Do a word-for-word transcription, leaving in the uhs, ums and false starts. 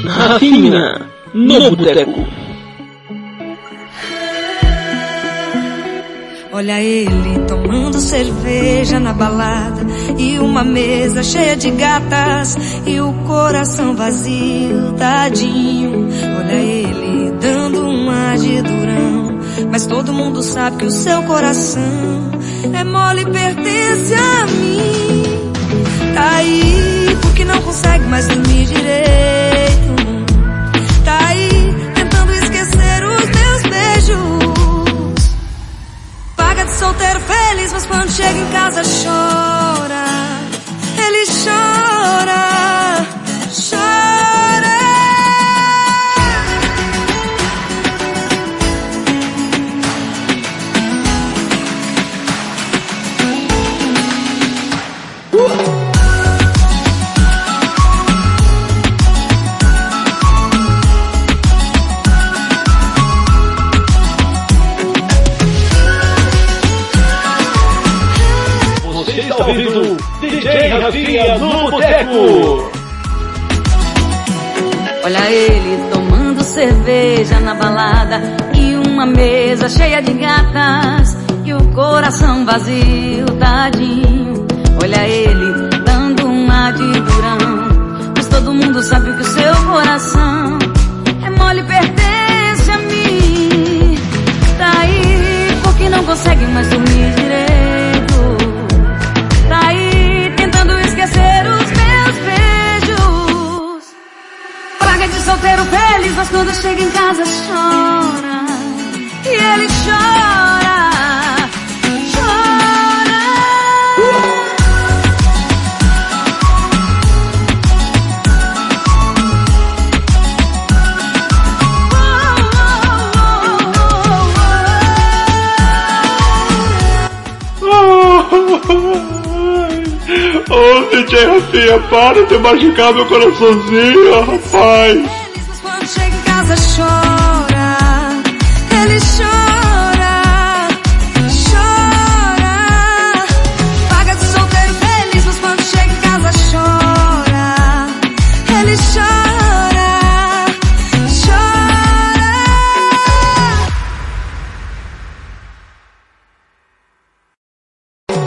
Rafinha no Boteco. Olha ele tomando cerveja na balada e uma mesa cheia de gatas e o coração vazio, tadinho. Olha ele dando uma de durão, mas todo mundo sabe que o seu coração é mole e pertence a mim. Tá aí porque não consegue mais dormir direito. Tá aí tentando esquecer os meus beijos. Paga de solteiro feliz, mas quando chega em casa chora. Ele chora, chora. Ouvindo D J Rafinha no Boteco. Olha ele tomando cerveja na balada e uma mesa cheia de gatas e o coração vazio, tadinho. Olha ele dando uma de durão, mas todo mundo sabe que o seu coração é mole e pertence a mim. Tá aí porque não consegue mais dormir direito. Tá aí tentando esquecer os meus beijos. Paga de solteiro feliz, mas quando chega em casa chora. E ele chora, chora. Ô, D J Rafinha, para de machucar meu coraçãozinho, rapaz. Quando chega em casa chora.